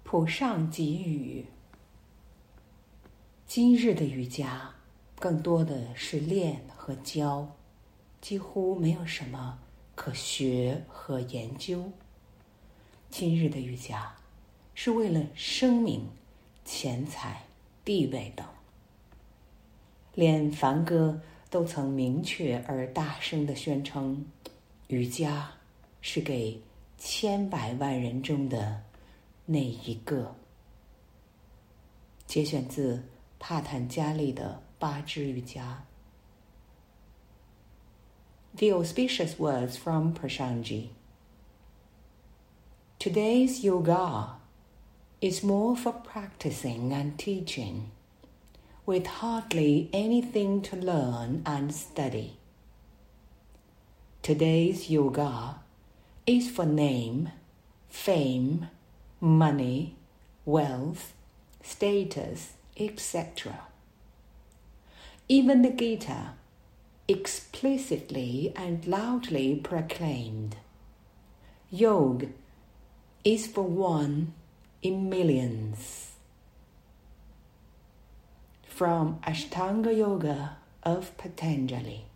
普上给语。今日的瑜伽更多的是练和教，几乎没有什么可学和研究。今日的瑜伽是为了生命、钱财、地位等。连梵歌都曾明确而大声地宣称，瑜伽是给千百万人中的那一个。节选自帕坦加利的8支瑜伽。The auspicious words from Prasanji. Today's yoga is more for practicing and teaching, with hardly anything to learn and study. Today's yoga is for name, fame, money, wealth, status, etc. Even the Gita explicitly and loudly proclaimed, Yoga is for one in millions. From Ashtanga Yoga of Patanjali.